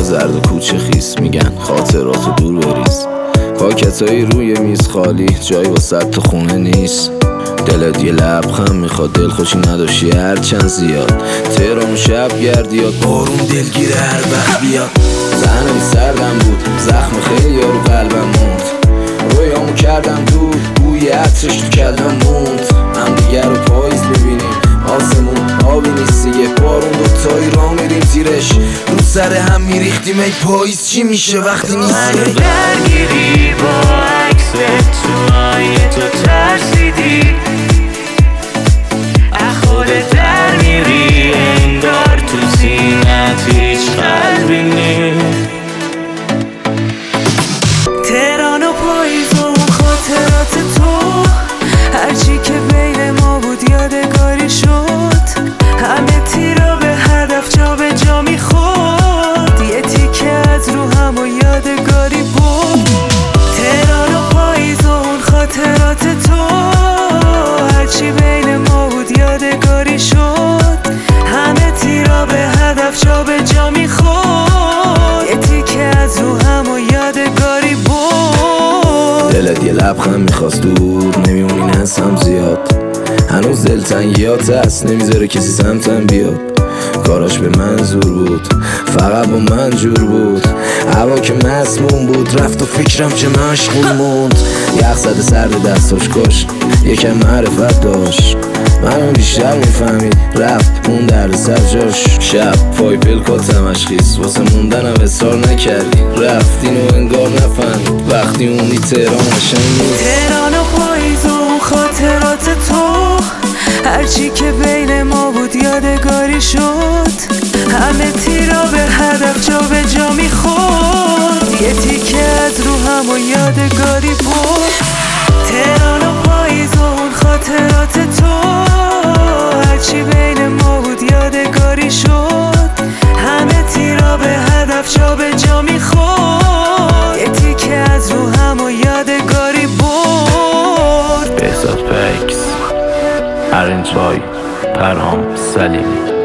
زرد و کوچه خیس، میگن خاطراتو دور بریز. پاکتایی روی میز خالی، جایی واسه تا خونه نیست. دلت یه لبخند میخواد، دل خوشی نداشتی هرچند زیاد. تهران شب گردیاد، بارون دلگیر هر وقت بیاد. زنم سردم بود، زخم خیلی رو قلبم موند. رویامو کردم دور، بوی عطرش تو کلم موند. هم دیگر رو پاییز ببینیم، آسمون آبی نیست دیگه. بارون دوتایی را میریم تیرش، رو سر هم میریختیم. ای پاییز چی میشه وقتی نیستی؟ منو درگیری با عکس تو آینه، تو ترسیدی خودت در میری، انگار تو سینت هیچ قلبی نیست. تهران و پاییز و اون خاطرات تو، هرچی که بین ما بود یادگاری شد. همه تیرا به هدف جا به جا میخورد، یه تیکه از رو هم و یادگاری بود. تهران و پاییز و اون خاطرات تو، هرچی بین ما بود یادگاری شد. همه تیرا به هدف جا به جا میخورد، یه تیکه از رو هم و یادگاری بود. دلت یه لبخند میخواست دور، نمیمونی نسم زیاد. هنوز دلتنگیات هست، نمیذاره کسی سمتم بیاد. کاراش به منظور بود، فقط با من جور بود. هوا که مسموم بود، رفت و فکرم چه مشغول موند. یخ زده سرد دستاش کش، یکم معرفت داشت. منو بیشتر میفهمید، رفت اون درد سر جاش. شب پای پلکات تمشخیص، واسه موندنم اصرار نکردی. رفتین و انگار نفهمید، وقتی اومدی تهران قشنگ نیست. تهران و پاییز و اون خاطرات تو، هرچی که بین ما بود یادگاری شد. همه تیرا به هدف جا به جا میخورد، یه تیکه از رو هم و یادگاری بود. تهران و پاییز و اون خاطرات تو، هرچی بین ما بود یادگاری شد. همه تیرا به هدف جا به جا میخورد، یه تیکه از رو هم و یادگاری بود. بهزاد پکس، ارنج بای پرهام سلیمی.